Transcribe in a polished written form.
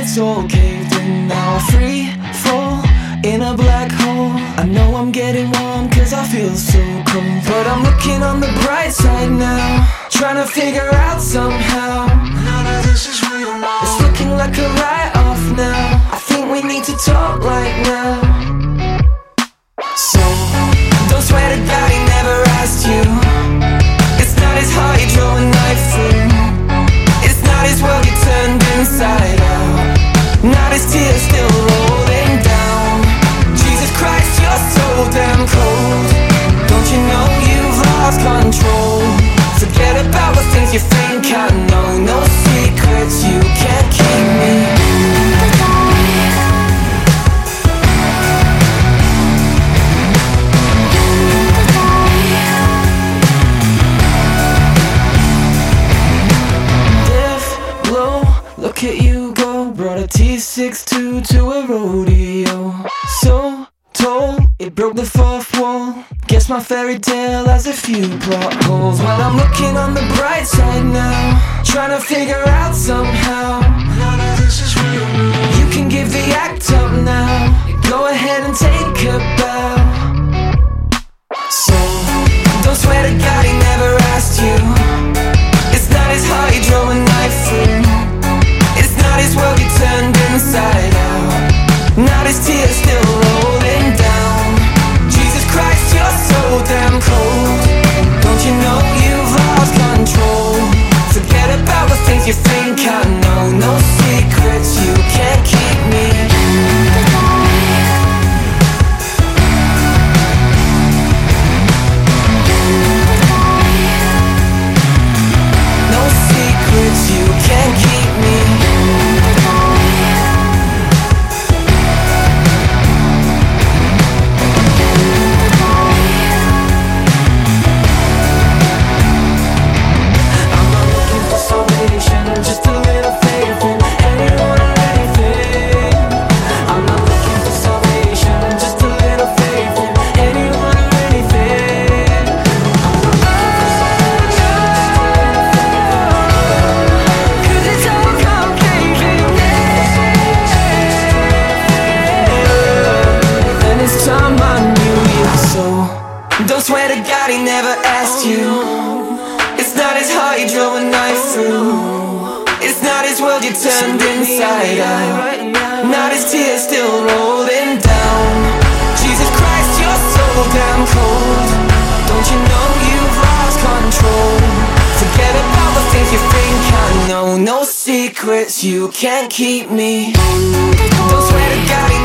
it's all caved in now. Free fall in a black hole. I know I'm getting warm cause I feel so cold, but I'm looking on the bright side now, trying to figure out somehow. None of this is real now. It's looking like a write-off now. I think we need to talk right now. So, don't swear to God he never asked you. It's not his heart he drove a knife through. It's not his world he turned inside out. Not his tears still rolling down. Jesus Christ, you're so damn cold. Don't you know you've lost control? Forget about the things you think I know. No secrets, you can't keep me. Look at you go, brought a T62 to a rodeo. So tall, it broke the fourth wall. Guess my fairy tale has a few plot holes. Well, I'm looking on the bright side now, trying to figure out somehow. None of this is real. You can give the act up now. Go ahead and take a bow. So, don't swear to God he never asked you. It's not his heart he drove a knife through. It's not his world he turned inside out. Not his tears still rolling down. Jesus Christ, you're so damn cold. Don't you know you've lost control? Forget about the things you think I know. No secrets, you can't keep me. No secrets, you can't keep me. Don't swear to God he never asked you. It's not his heart he drove a knife through. It's not his world you turned inside out. Not his tears still rolling down. Jesus Christ, you're so damn cold. Don't you know you've lost control? Forget about the things you think I know. No secrets, you can't keep me. Don't swear to God he